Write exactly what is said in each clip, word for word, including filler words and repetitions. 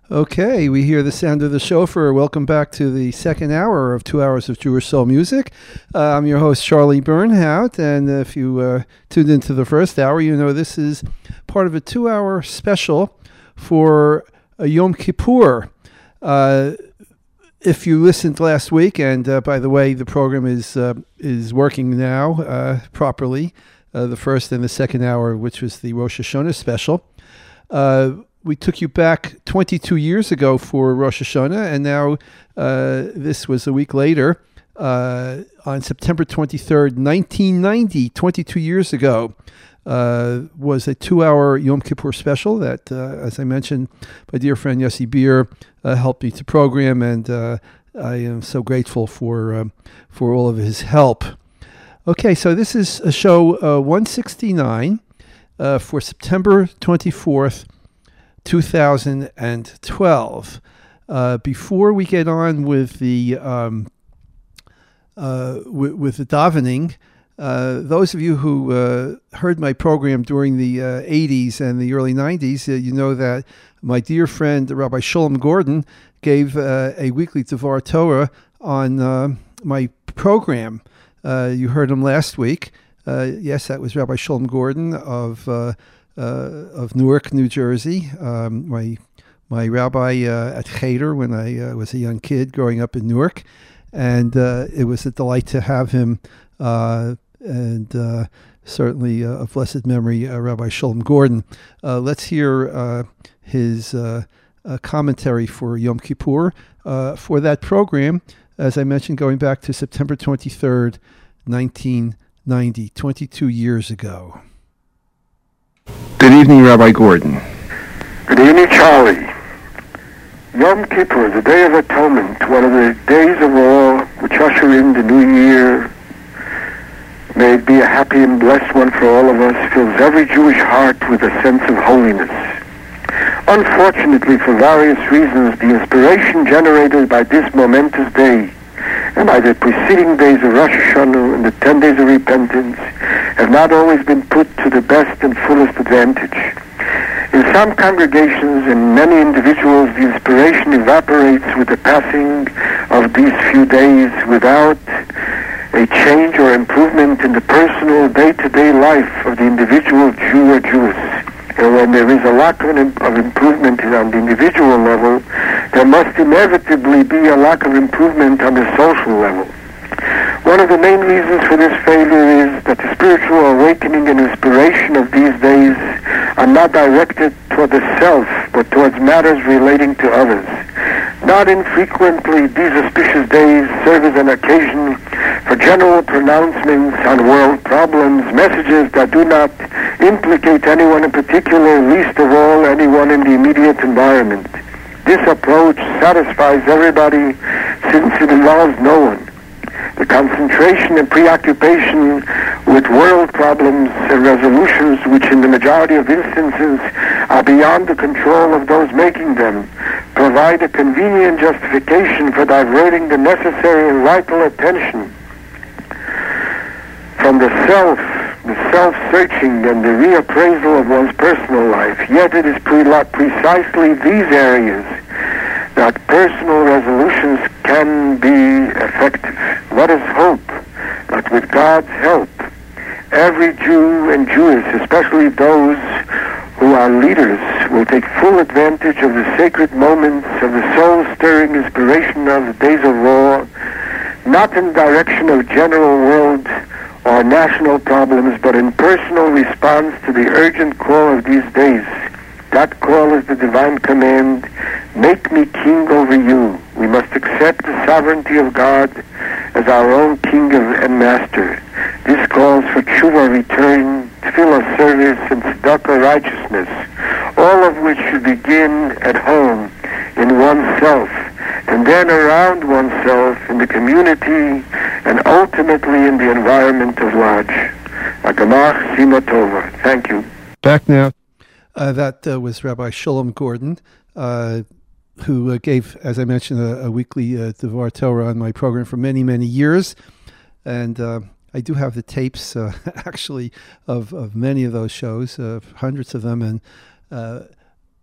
Okay, we hear the sound of the shofar. Welcome back to the second hour of Two Hours of Jewish Soul Music. Uh, I'm your host, Charlie Bernhout, and if you uh, tuned into the first hour, you know this is part of a two-hour special for uh, Yom Kippur. Uh, if you listened last week, and uh, by the way, the program is uh, is working now uh, properly, uh, the first and the second hour, which was the Rosh Hashanah special. Uh, We took you back twenty-two years ago for Rosh Hashanah, and now uh, this was a week later, uh, on September twenty-third, nineteen ninety, twenty-two years ago, uh, was a two-hour Yom Kippur special that, uh, as I mentioned, my dear friend Yossi Beer uh, helped me to program, and uh, I am so grateful for um, for all of his help. Okay, so this is a show uh, one sixty-nine uh, for September twenty-fourth, two thousand twelve. Uh, before we get on with the um, uh, w- with the davening, uh, those of you who uh, heard my program during the uh, eighties and the early nineties, uh, you know that my dear friend Rabbi Sholem Gordon gave uh, a weekly Devar Torah on uh, my program. Uh, you heard him last week. Uh, yes, that was Rabbi Sholem Gordon of uh, Uh, of Newark, New Jersey. Um, my my rabbi uh, at Cheder when I uh, was a young kid growing up in Newark, and uh, it was a delight to have him. Uh, and uh, certainly uh, of blessed memory, uh, Rabbi Sholem Gordon. Uh, let's hear uh, his uh, uh, commentary for Yom Kippur uh, for that program. As I mentioned, going back to September twenty-third, nineteen ninety, twenty-two years ago. Good evening, Rabbi Gordon. Good evening, Charlie. Yom Kippur, the Day of Atonement, one of the days of all which usher in the new year. May it be a happy and blessed one for all of us, fills every Jewish heart with a sense of holiness. Unfortunately, for various reasons, the inspiration generated by this momentous day and by the preceding days of Rosh Hashanah and the ten days of repentance have not always been put to the best and fullest advantage. In some congregations and many individuals, the inspiration evaporates with the passing of these few days without a change or improvement in the personal day-to-day life of the individual Jew or Jewess. And when there is a lack of, of improvement on the individual level, there must inevitably be a lack of improvement on the social level. One of the main reasons for this failure is that the spiritual awakening and inspiration of these days are not directed toward the self, but towards matters relating to others. Not infrequently, these auspicious days serve as an occasion for general pronouncements on world problems, messages that do not implicate anyone in particular, least of all anyone in the immediate environment. This approach satisfies everybody since it involves no one. The concentration and preoccupation with world problems and resolutions, which in the majority of instances are beyond the control of those making them, provide a convenient justification for diverting the necessary and vital attention from the self, the self-searching and the reappraisal of one's personal life. Yet it is pre- precisely these areas that personal resolutions can be effective. Let us hope that with God's help, every Jew and Jewess, especially those who are leaders, will take full advantage of the sacred moments of the soul-stirring inspiration of the days of war, not in the direction of general world or national problems, but in personal response to the urgent call of these days. That call is the divine command, make me king over you. We must accept the sovereignty of God as our own king and master. This calls for tshuva, return, tefillah, service, and tzedakah, righteousness, all of which should begin at home, in oneself, and then around oneself, in the community, and ultimately in the environment of large. Agamach Sima Tova. Thank you. Back now. Uh, that uh, was Rabbi Sholem Gordon, uh, who uh, gave, as I mentioned, a, a weekly uh, Devar Torah on my program for many, many years. And uh, I do have the tapes, uh, actually, of, of many of those shows, uh, hundreds of them. And uh,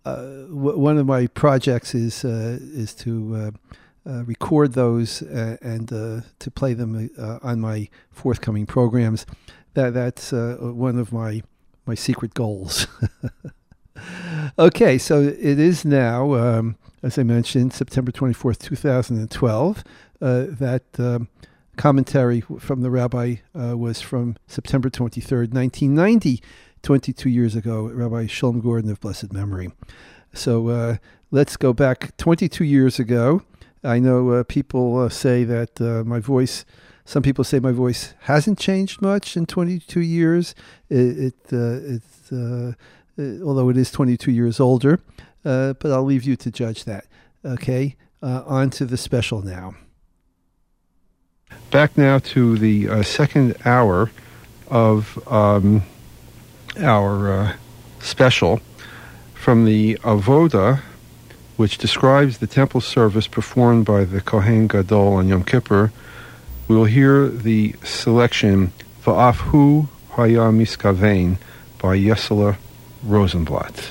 uh, w- one of my projects is uh, is to uh, uh, record those uh, and uh, to play them uh, on my forthcoming programs. That that's uh, one of my my secret goals. Okay, so it is now, um, as I mentioned, September twenty-fourth, two thousand twelve. Uh, that um, commentary from the rabbi uh, was from September twenty-third, nineteen ninety, twenty-two years ago, Rabbi Shalom Gordon of blessed memory. So uh, let's go back twenty-two years ago. I know uh, people uh, say that uh, my voice, some people say my voice hasn't changed much in twenty-two years. It, it uh, it's, uh, uh, although it is twenty-two years older, uh, but I'll leave you to judge that. Okay, uh, on to the special now. Back now to the uh, second hour of um, our uh, special from the Avoda, which describes the temple service performed by the Kohen Gadol on Yom Kippur. We will hear the selection Va'af Hu Haya Miskavein by Yesela Rosenblatt.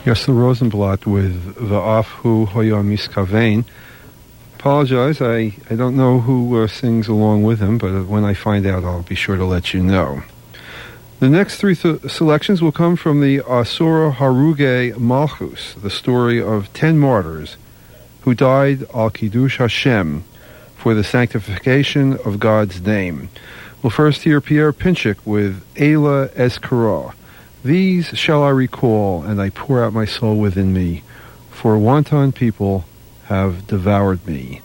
Yosel Rosenblatt with Va'af Hu Hoya Miskavein. Apologize, I, I don't know who uh, sings along with him, but when I find out, I'll be sure to let you know. The next three th- selections will come from the Asura Haruge Malchus, the story of ten martyrs who died al Kiddush Hashem, for the sanctification of God's name. We'll first hear Pierre Pinchik with Eila Eskara. These shall I recall, and I pour out my soul within me, for wanton people have devoured me.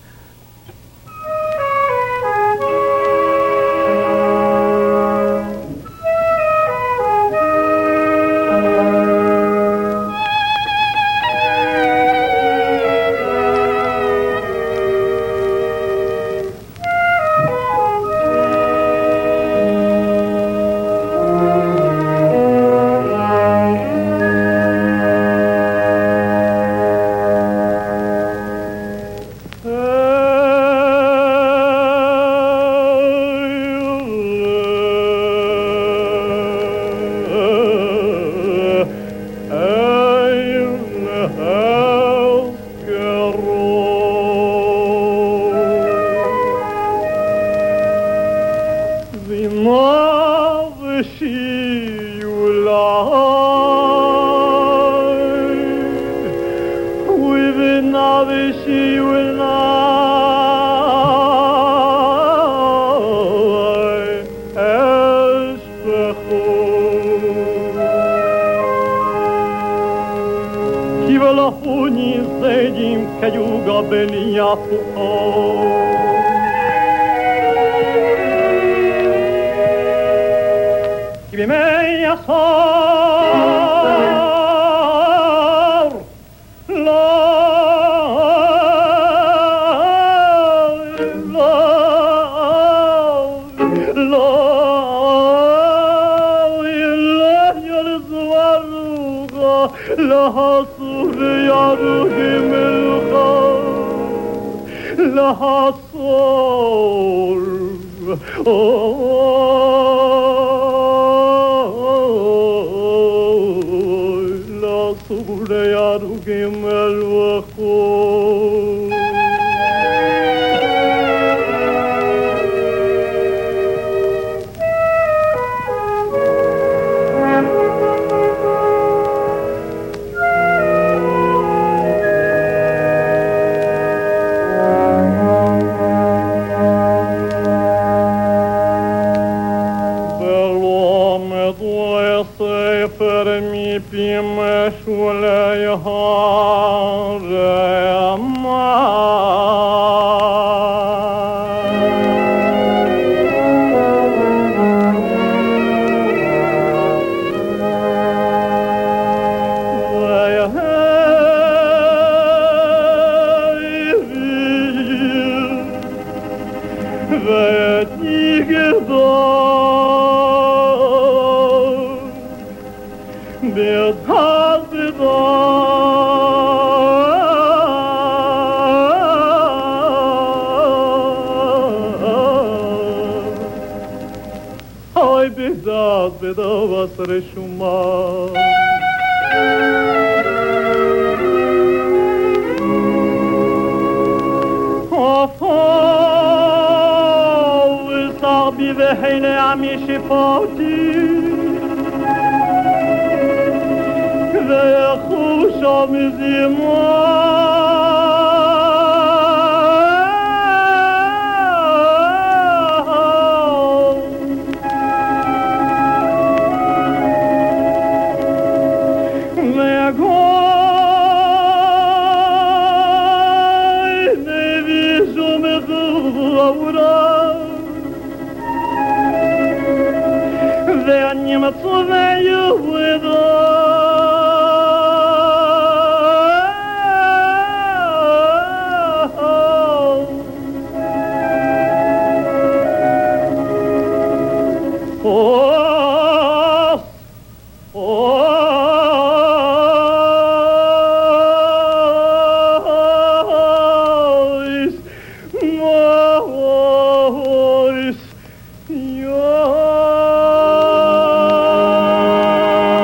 Yeah.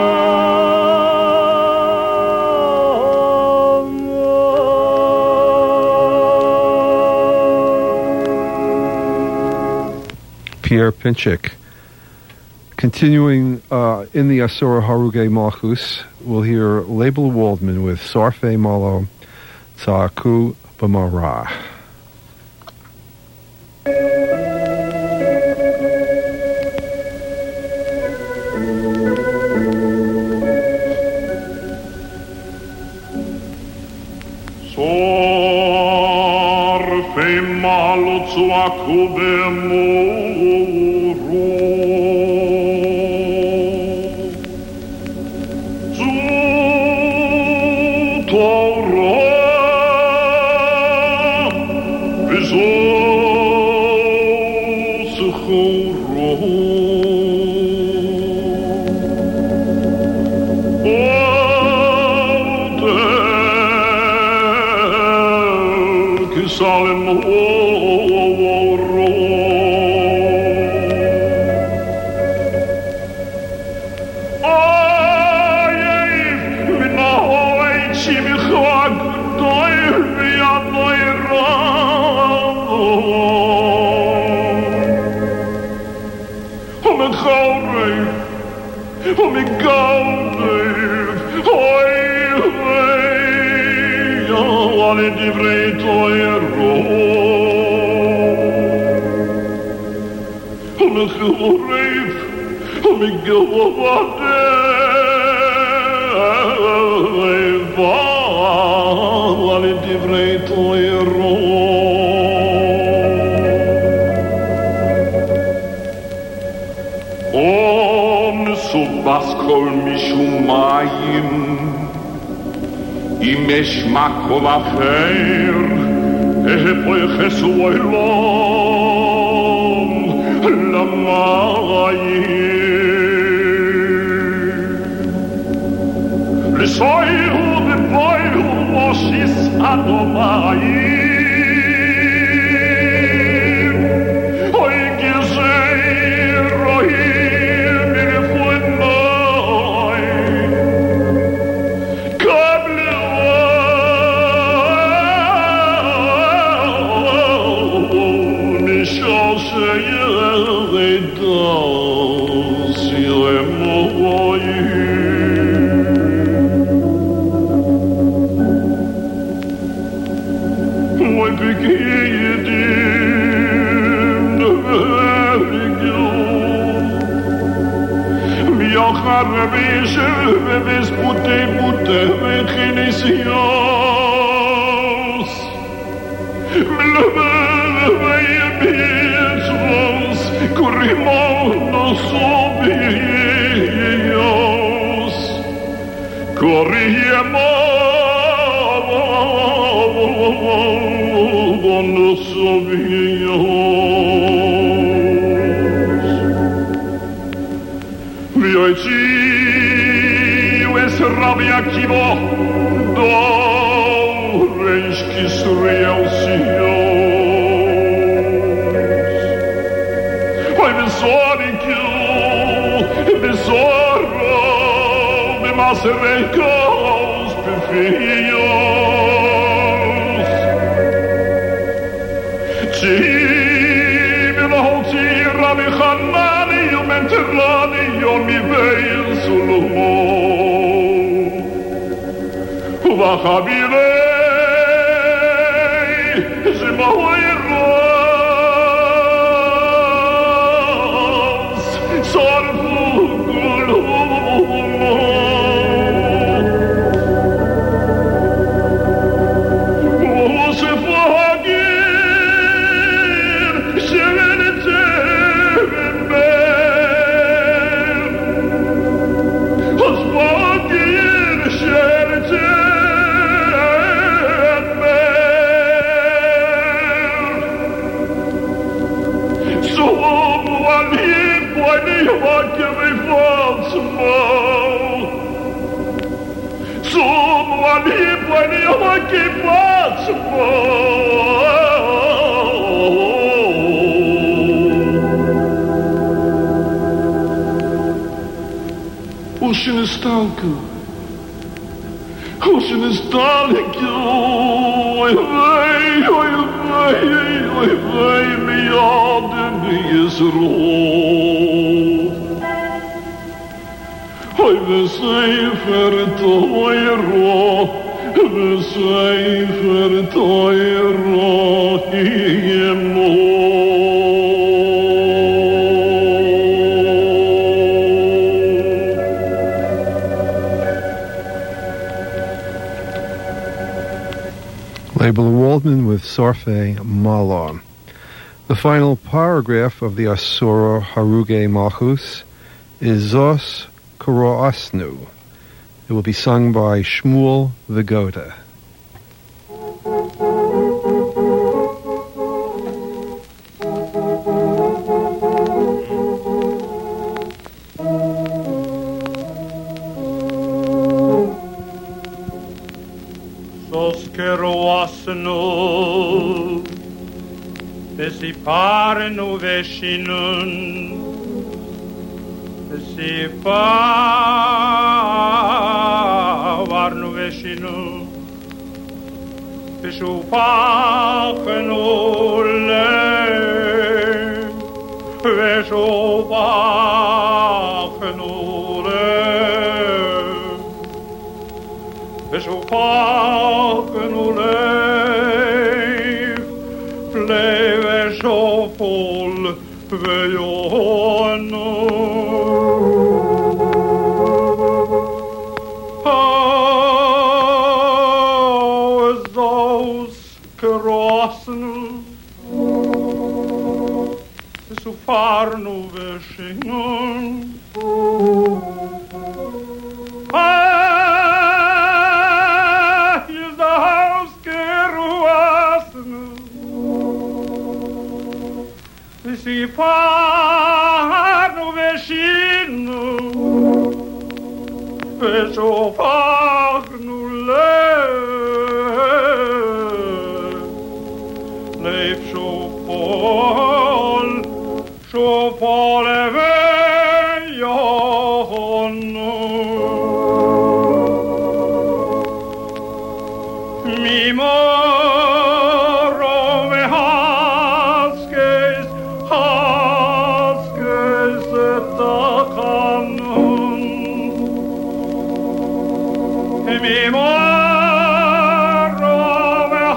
Pierre Pinchik. Continuing uh, in the Asura Haruge Malchus, we'll hear Label Waldman with Sarfe Malo Tzaku B'Mara. Sarfe Malo Tzaku Makol afer, epoy chesuoy lom, lamayim. L'soihu v'poihu moshis adomayim. Oy gizei rohim mirfuenoi. Ves pute pute mechinisios Mlebeyebietros Corrimonos obios Corrimonos obios Vioici Rabbi Akiva, do reish kisrei sios. Oy besoriku, besoro, bemaserekos, befios. Tzim v'hotzi Rabbi Chanani yom enterani yom iveil Solomon. V'chabilei z'mahoiros sorfu kulomon V'osefu hagir she'enetem ben Hosvagir she'enetem Ocean is stalker. Ocean is stalker. Oi, oi, oi, oi, oi, me all the Yisroel. Hoy v'sefer toiro, v'sefer toiro yemo. Label Waldman with Sarfei Malon. The final paragraph of the Asura Haruge Malchus is Zos Koroasnu. It will be sung by Shmuel Vigoda. Koroasnu Esiparnu veshinun Esiparnu veshinun Veshupachnu le Veshupachnu le Veshupachnu le Pleve shofol veyonu Oh, those krosnu Sufarnu veshinun Ah, is the house keruasnu Si parno vecino Vejo parno le Leif shopol Shopol e veiono Mi moro me haskes Haskes etakanun Mi moro me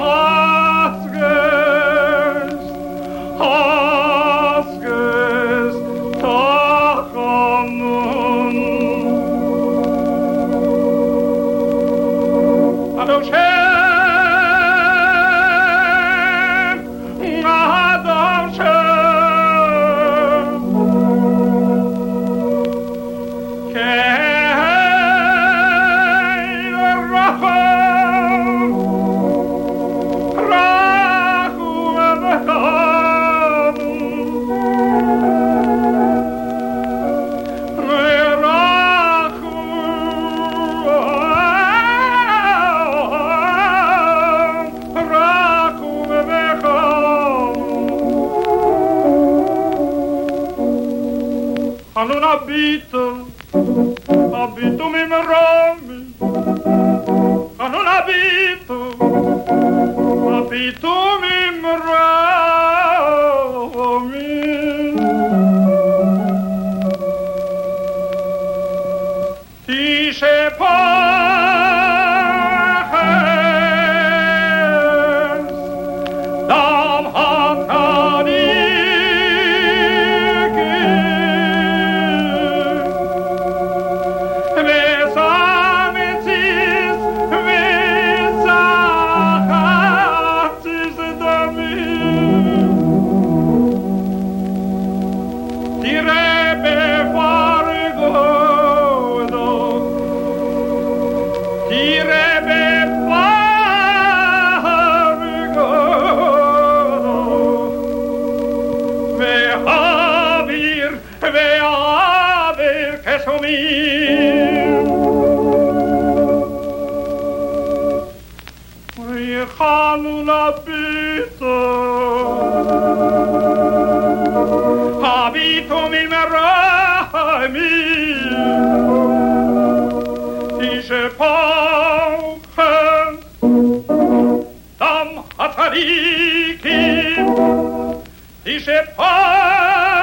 haskes Haskes takanun Adon Shem Adon Shem Kein Rachel Rachu Evecham Rachu Rachu Evecham Hanun abito Abito mi merami Hanun abito Abito mi merami Tishe paches Dam hataniki Vesamitzis Vesachatzis damim Tirebe fargodo Tirebe fargodo Vehavir Vehavir Kesomim Hanun abito Abito mi merami Tishe pauchen Dam hatarikim Tishe pauchen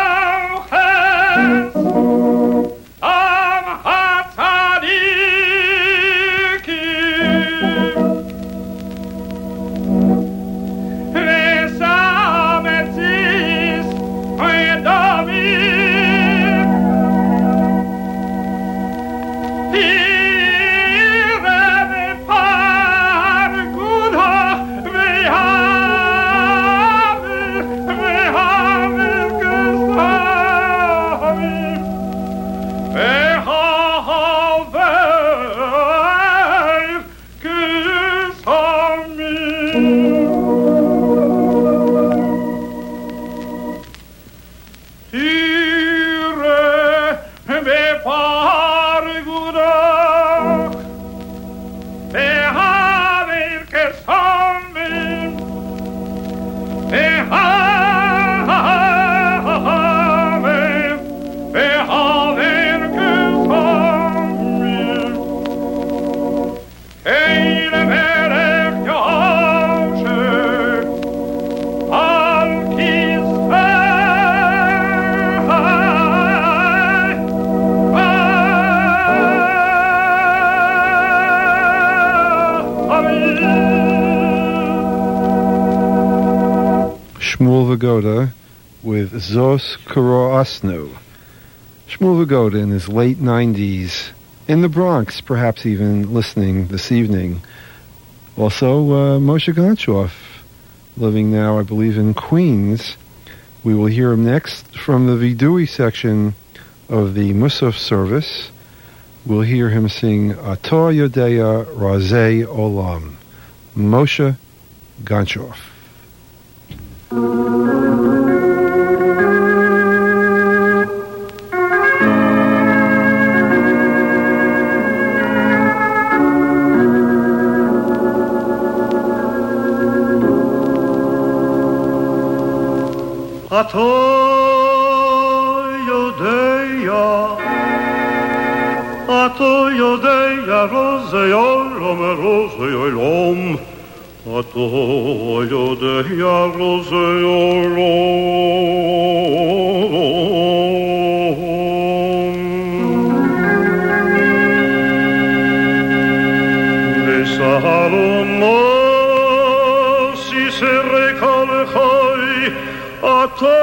Shmuel Vagoda with Zos Karo Asnu. Shmuel Vagoda in his late nineties, in the Bronx, perhaps even listening this evening. Also, uh, Moshe Gonchoff, living now, I believe, in Queens. We will hear him next from the Vidui section of the Musaf service. We'll hear him sing Ato Yodeya Razei Olam. Moshe Gonchoff. Ato Yodeya, Ato Yodeya, Rosei Olam, Rosei Olam, Ato Yodeya, Rosei Olam. V'sahalomos yisere kol choy, Ato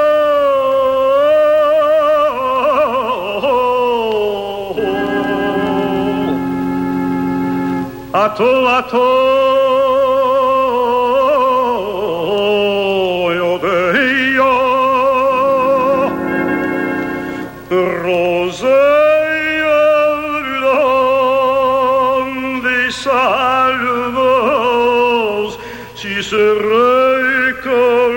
Ato Ato Yodeya Rosei Olam V'salvos Tiserei kol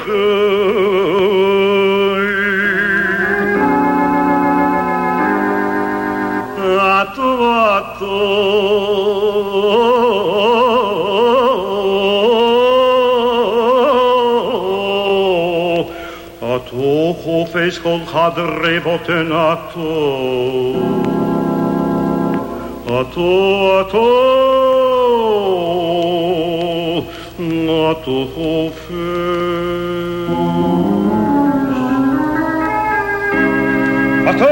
Chofes kol chadrei boten ato Ato, ato Ato chofes Ato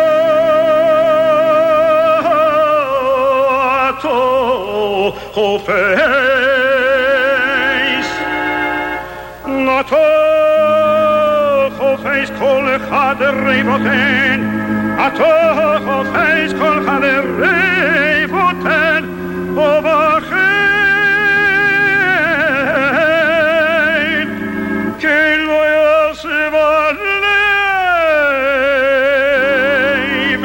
Ato chofes Ato Chofes kol echad reivoten Ato chofes kol echad reivoten Ovachein Kein lo yosef aleim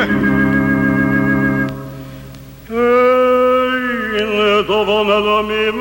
Ein ledovon elamim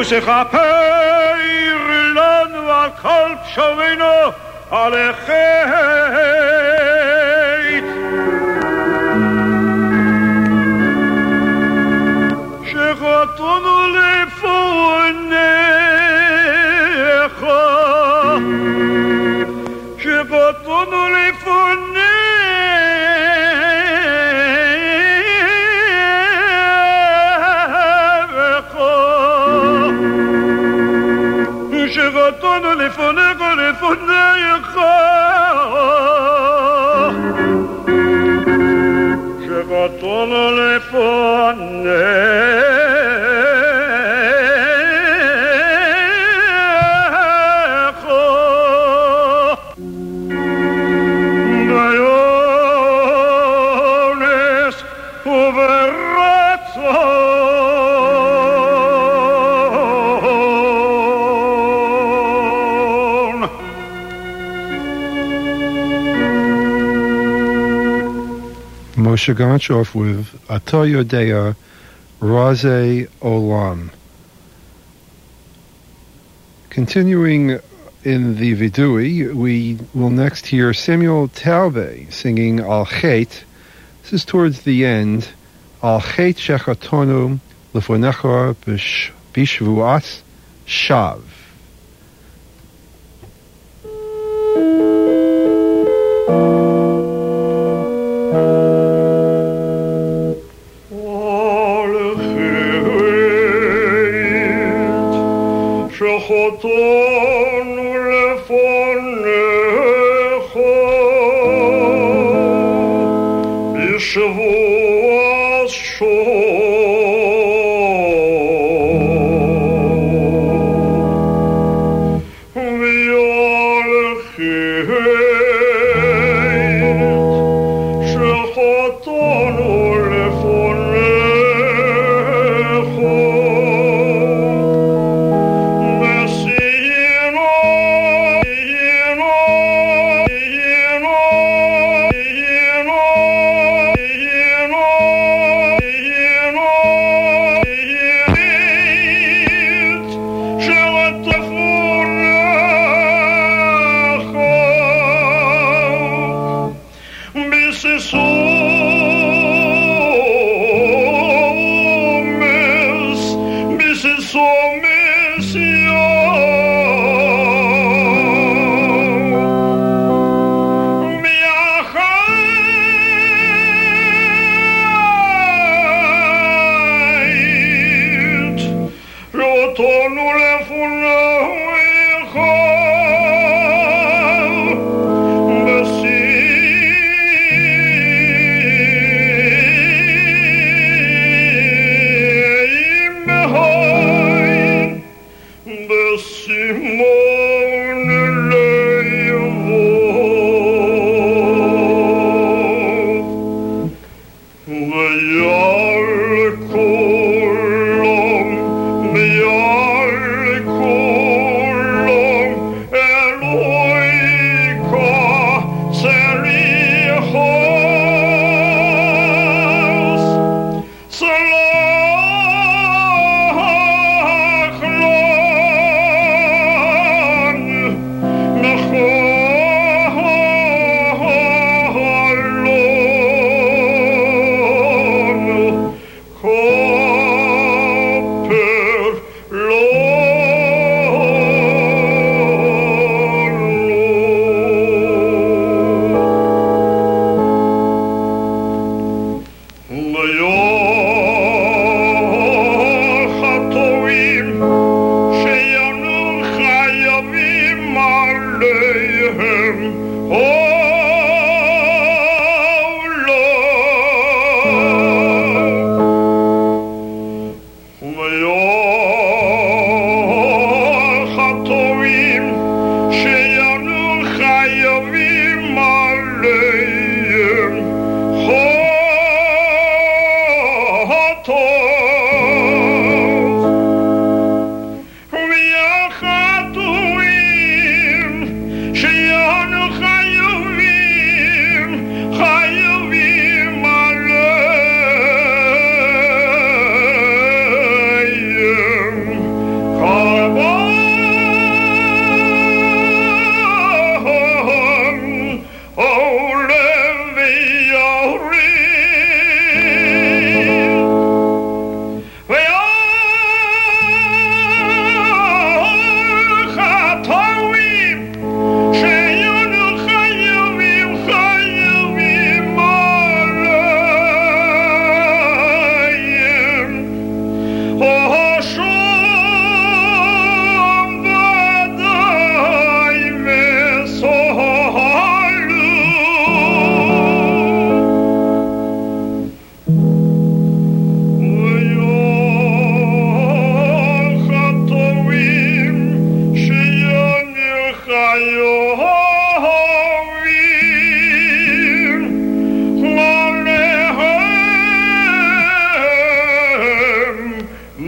ושכפר לנו על כל פשעינו על החטא שחטאנו לפניך שחטאנו לפניך שחטאנו לפניך לפניך שחטאנו לפניך בעונש וברצון Moshe Gonchoff with Ato Yodea Raze Olam. Continuing in the Vidui, we will next hear Samuel Taube singing Al Chet. This is towards the end. Al Chet Shechatonu Lefonecha Bishvuas Shav. שחטאנו לפניך בשבוע שוב ועל חטא שחטאנו לפניך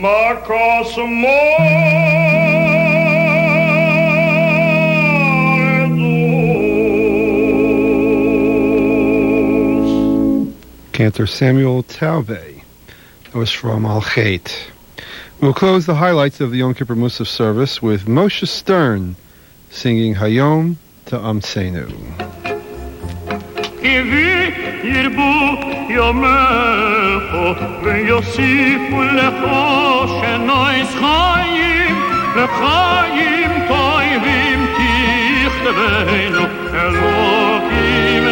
Makos Mordus. Cantor Samuel Taube. That was from Al Chet. We'll close the highlights of the Yom Kippur Musaf service with Moshe Stern singing Hayom Ta'amsenu. Kivi yirbu yomecho v'yosifu lecho shenois chayim lechayim toivim tichtevenu Elokim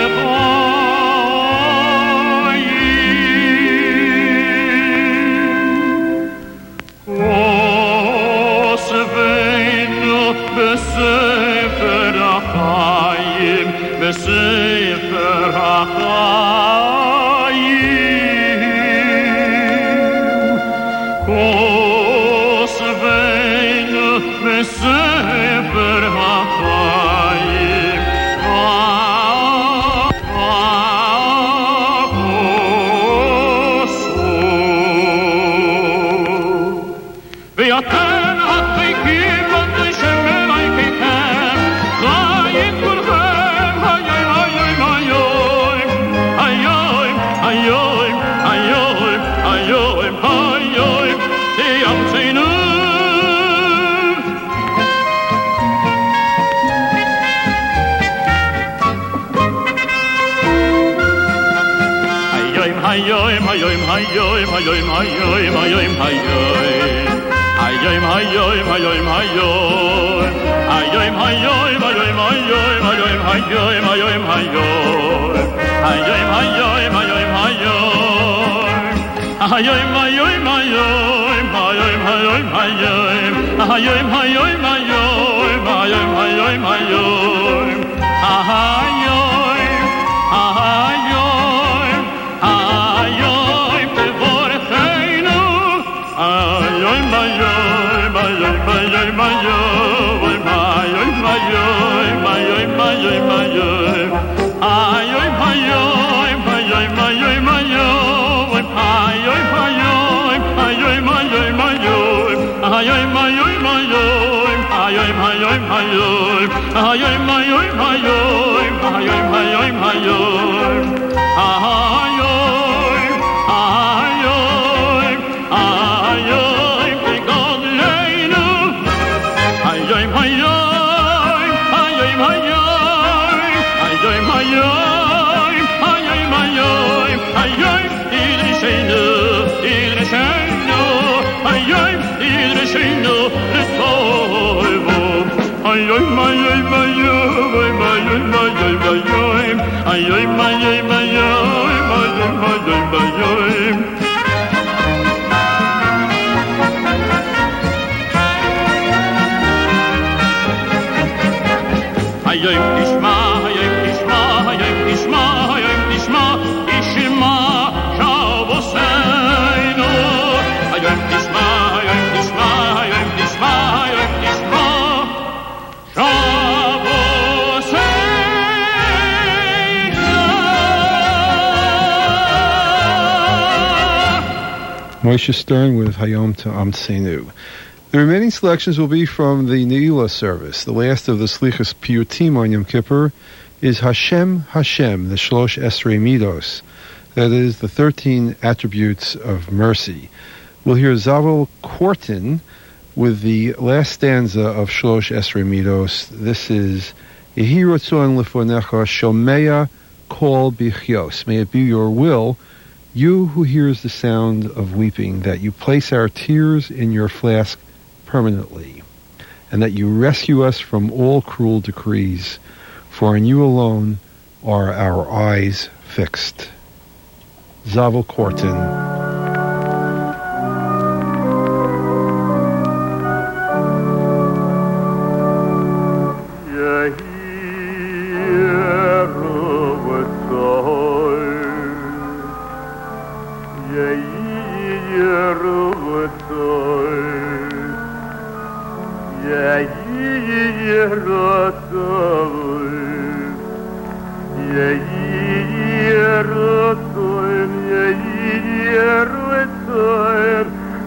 chayim Osveinu b'sefer hachayim b'sefer hachayim Kosveinu b'sefer hachayim Kosu V'yaten ha'tzikim v'tishem v'laykikem Chayim kulchem hayim hayim hayim Hayim, hayim, hayim, hayim, hayim T'yamseinu Hayim, hayim, hayim, hayim, hayim, hayim, hayim, hayim Hayim, hayim, hayim, hayim Hayim, hayim, hayim, hayim, hayim, hayim, hayim, hayim Hayim, hayim, hayim, hayim Hayim, hayim, hayim, hayim, hayim, hayim Hayim, hayim, hayim, hayim, hayim, hayim Hayim, hayim, hayim Tevorcheinu Hayim, hayim, hayim, hayim, hayim Hayim, hayim, hayim, hayim, hayim Hayim, hayim, hayim, hayim, hayim Hayim, hayim, hayim, hayim, hayim Hayim, hayim, hayim, hayim, hayim, hayim Hayim, hayim, hayim, hayim, hayim, hayim Hayim, hayim, hayim Begodleinu Hayim, hayim, hayim, hayim Hayim, hayim, hayim, hayim Hayim, idrishenu, idrishenu Hayim, idrishenu, l'toivo Hayim, hayim, hayim, hayim, hayim, hayim Hayim, hayim, hayim, hayim, hayim, hayim Hayim, tishma, hayim, tishma, hayim, tishma, hayim, tishma Ishma, shavoseinu Hayim, tishma, hayim, tishma, hayim, tishma, hayim, tishma Shavoseinu Moshe Stern with Hayom Ta'amsenu. The remaining selections will be from the Ne'ilah service. The last of the Slichas Piyutim on Yom Kippur is Hashem Hashem, the Shlosh Esrei Midos. That is, the thirteen attributes of mercy. We'll hear Zavel Kortin with the last stanza of Shlosh Esrei Midos. This is Yehi Ratzon Lefonecha Shomeya Kol Bichyos. May it be your will, you who hears the sound of weeping, that you place our tears in your flask permanently, and that you rescue us from all cruel decrees, for in you alone are our eyes fixed. Zavel Kortin. Mir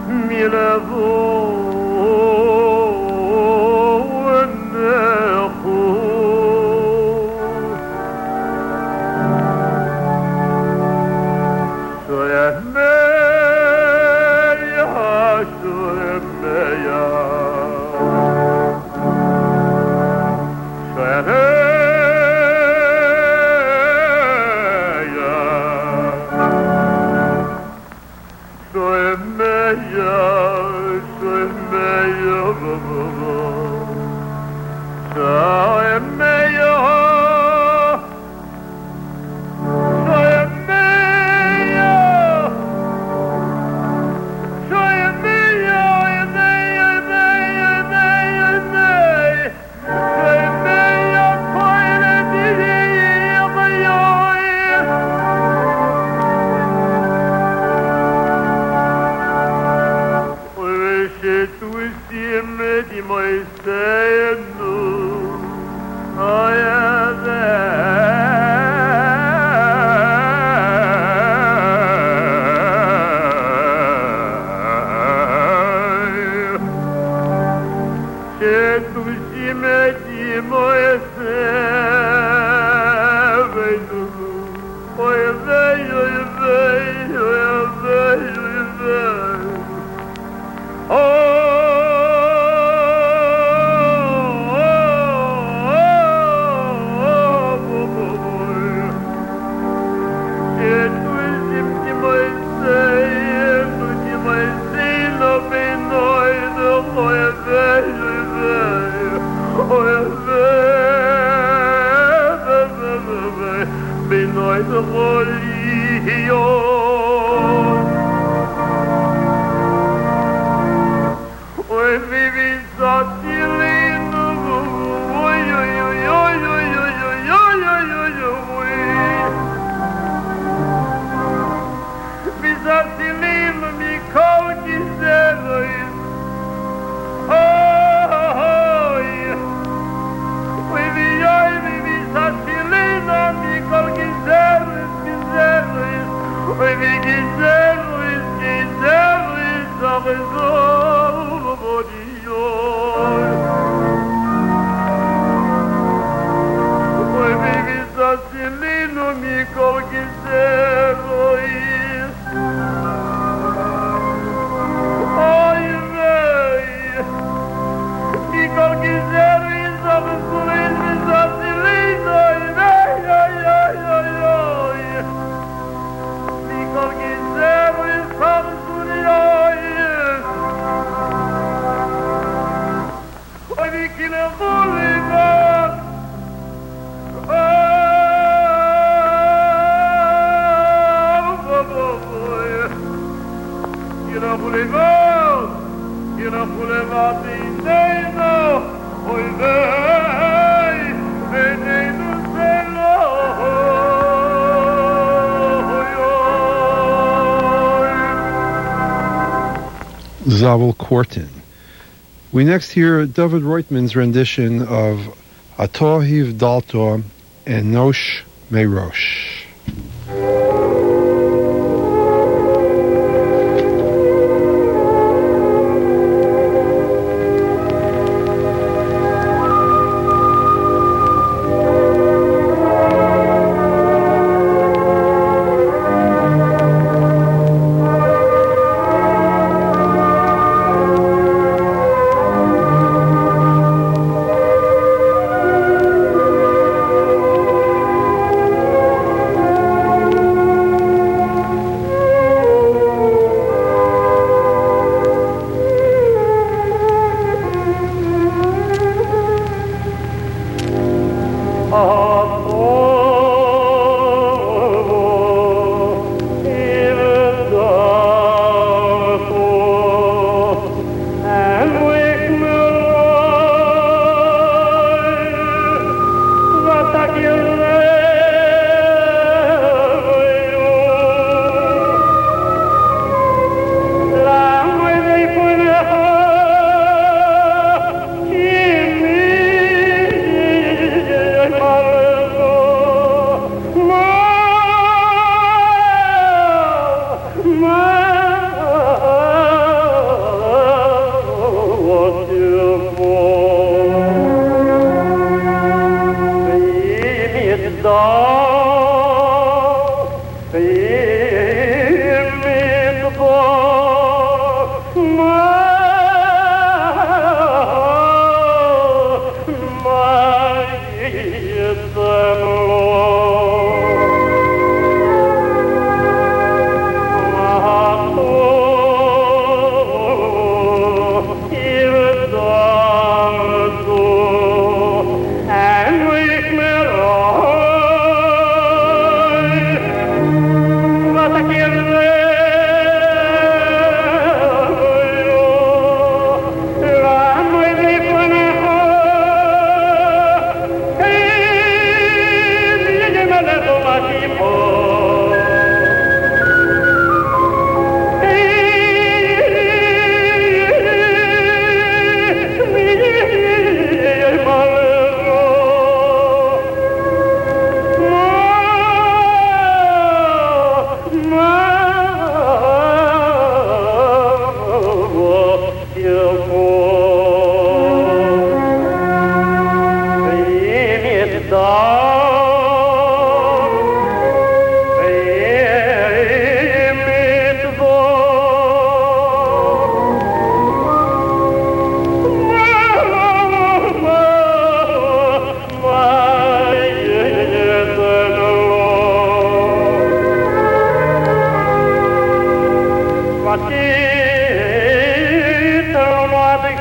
Zavel Kortin. We next hear David Reutman's rendition of Atohiv Dalto and Nosh Meirosh. Oh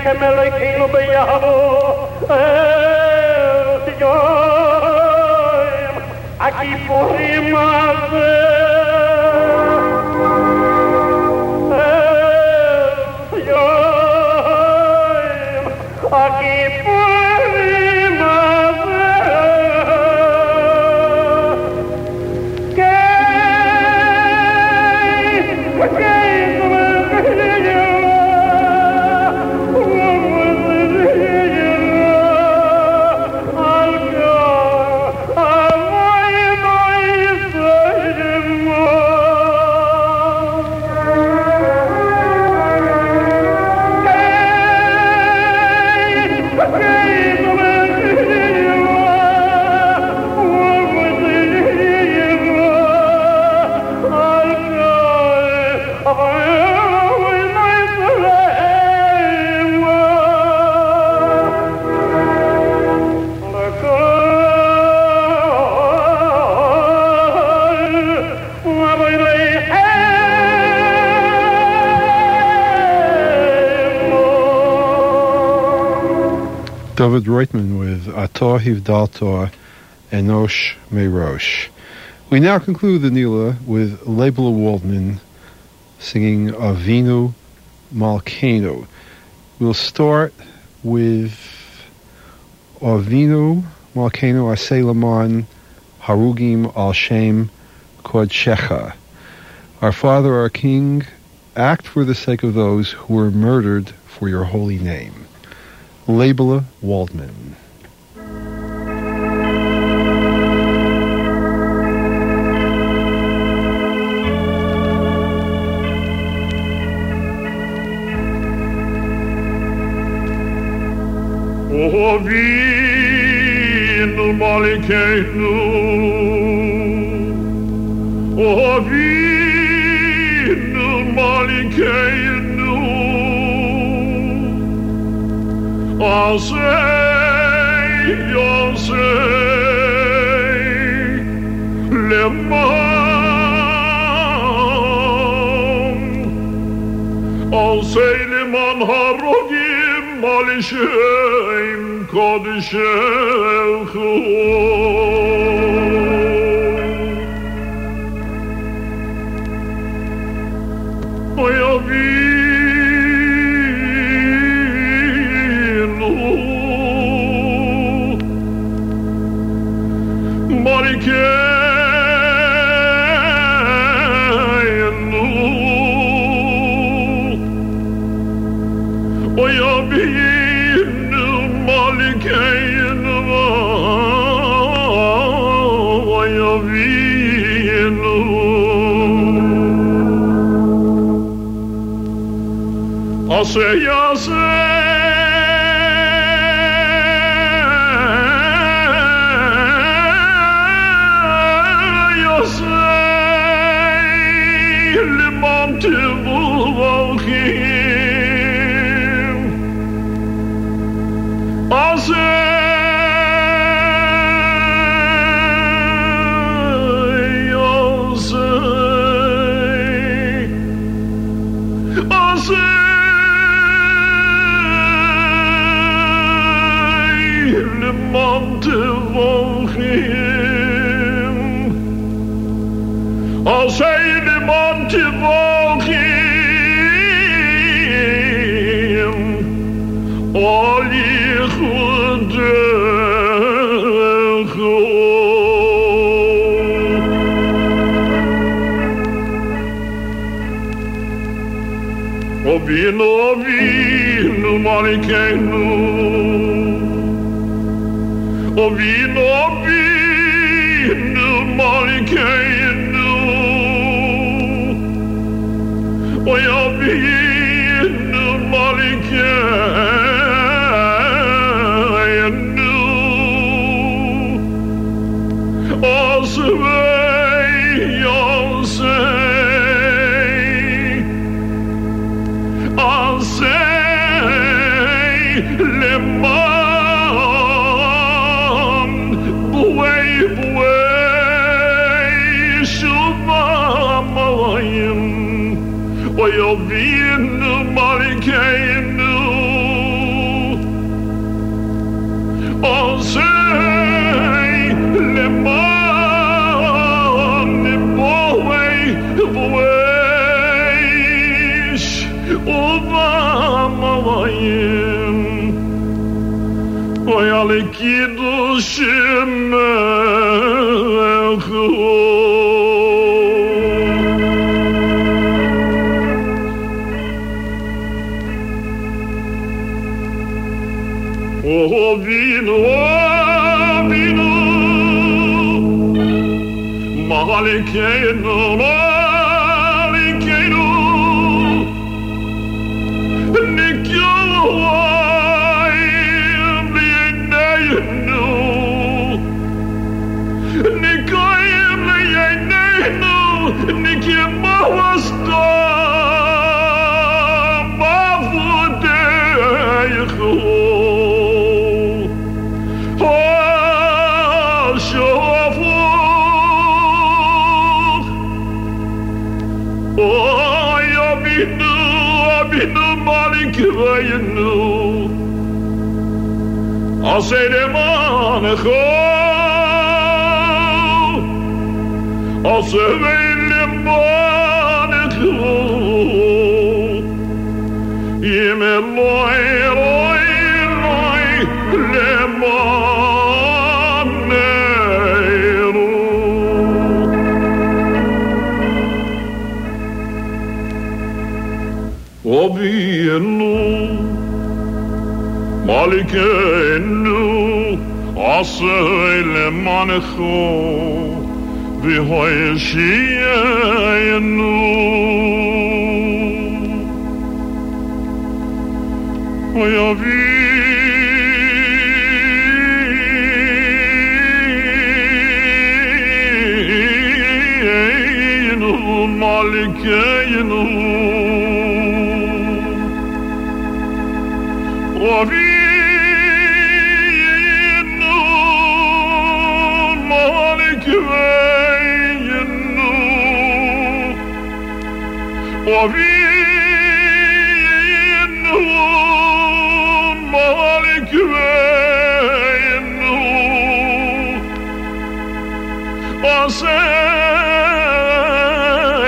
Elechem Elokeinu b'Yahvo El Yoim HaKippurim Hazeh El Yoim HaKippurim Hazeh Kei Kei David Reutman with Atah Hivdalta Enosh Merosh. We now conclude the Nila with Leibler Waldman singing Avinu Malkeinu. We'll start with Avinu Malkeinu Aseh Laman Harugim Al Shem Kodshecha. Our Father, our King, act for the sake of those who were murdered for your holy name. Leibler Waldman. Avinu Malkeinu, Avinu Malkeinu, Aseh Yoseh Leman, Aseh Leman Harogim Al Shem Kodeshecha. Aseh Yoseh Yoseh Leman Tivulachim, Aseh Yoseh Aseh Montevochim, I'll say the Montevochim, all Yichudecho. Avinu, Avinu, Malkeinu, Avinu, Avinu, Malkeinu, Oy Avinu, Malkeinu, Aseh Yoseh, Aseh Shemayim Oy ale kiddushim Oh vino vino Malikeinu Malikeinu Nikayim Liyeneinu Nikayim Liyeneinu Nikimawasta Mavudeichu Malikeinu Asay lemanecho Asay lemanecho Yim Eloi Eloi Eloi lemanecho Obinu Malikeinu Asay lemanecho V'hoyeshiyenu Oyavinu Malikeinu Ovinu Malikeinu Ovinu Malikeinu Asay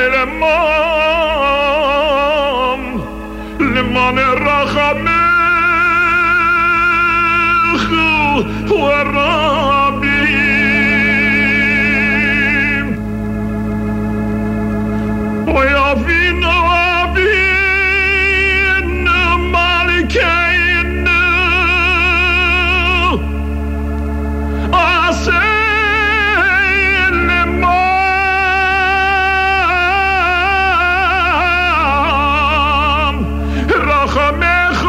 leman leman rachamim ورابين ويعفين وعبين مالكين أسير لمام رخمخ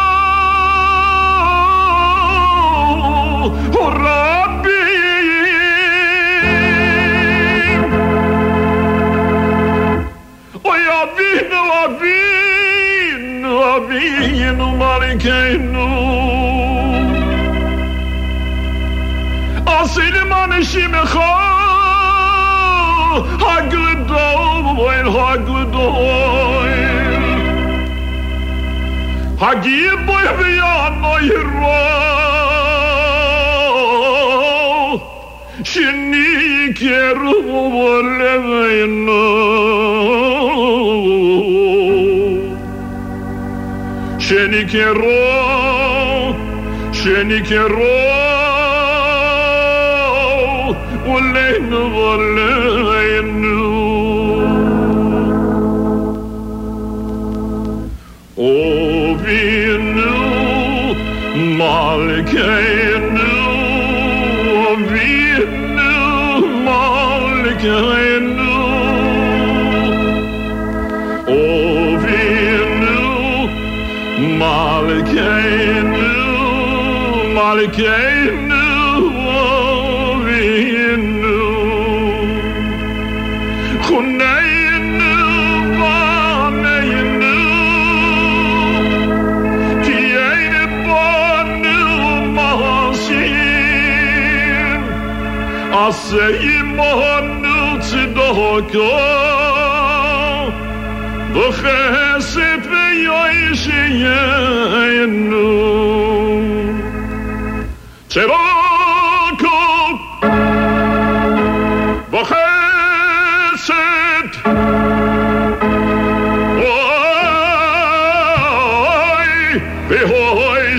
Avinu Malikeinu Asilim Anishimecha Hagledoil Hagledoil Hagiboy V'yanoyro Shinikeru V'leveinu Shenikero, Shenikero, Uleinu, Uleinu. Ovinu, Malikeinu, Ovinu, Malikeinu, Ovinu. Malikeinu, Malikeinu, Ovinu, Chuneinu, Vaneinu, Tieinu, Banu, Mahasim, Aseyimonu, Tzidoko, V'chesed v'yoyishiyenu Tzedoko V'chesed Oy Behoy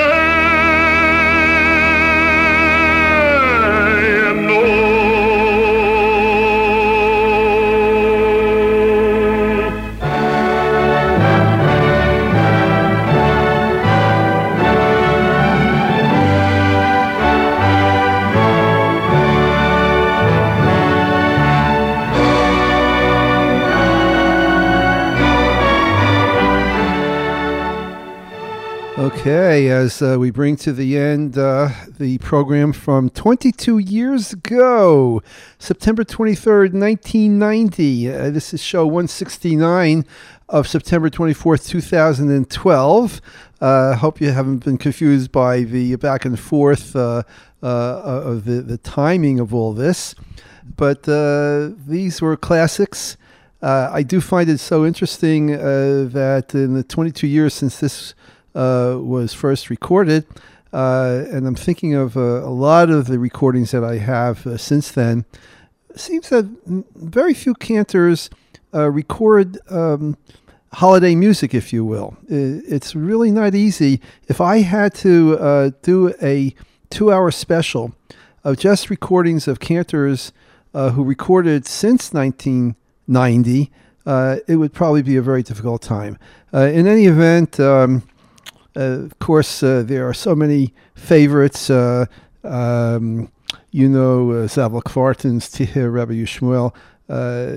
Okay, as uh, we bring to the end uh, the program from twenty-two years ago, September twenty-third, nineteen ninety. Uh, this is show one sixty-nine of September twenty-fourth, two thousand twelve. I uh, hope you haven't been confused by the back and forth uh, uh, of the, the timing of all this. But uh, these were classics. Uh, I do find it so interesting uh, that in the twenty-two years since this Uh, was first recorded, uh, and I'm thinking of uh, a lot of the recordings that I have uh, since then. It seems that m- very few cantors uh, record um, holiday music, if you will. I- it's really not easy. If I had to uh, do a two-hour special of just recordings of cantors uh, who recorded since nineteen ninety, uh, it would probably be a very difficult time. Uh, in any event, um, Uh, of course, uh, there are so many favorites. Uh, um, you know, uh, Zavlak Vartan's Tihir Rabbi Yishmael, uh,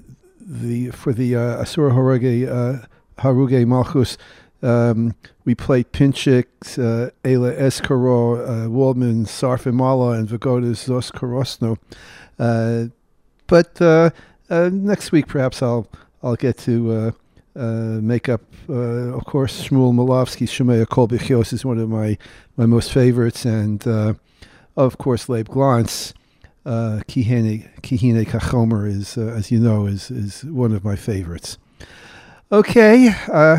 the for the uh, Asura Haruge uh, Haruge Malchus. Um, we played Pinchik, uh, Ela Eskaro, uh, Waldman, Sarfimala, and Vagoda's Zos Korosno. Uh, but uh, uh, next week, perhaps I'll I'll get to. Uh, Uh, make up, uh, of course, Shmuel Malovsky, Shemaya Kol B'chios is one of my, my most favorites, and uh, of course, Leib Glantz, uh, Kihine, Kihine Kachomer is, uh, as you know, is is one of my favorites. Okay, uh,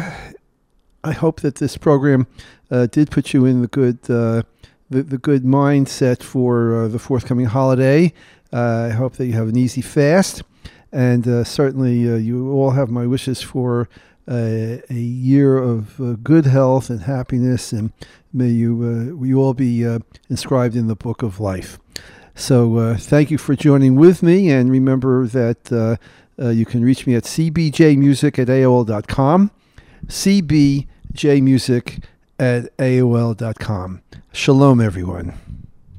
I hope that this program uh, did put you in the good uh, the, the good mindset for uh, the forthcoming holiday. Uh, I hope that you have an easy fast. And uh, certainly uh, you all have my wishes for uh, a year of uh, good health and happiness, and may you uh, we all be uh, inscribed in the book of life. So uh, thank you for joining with me, and remember that uh, uh, you can reach me at c b j music at a o l dot com, c b j music at a o l dot com. Shalom, everyone.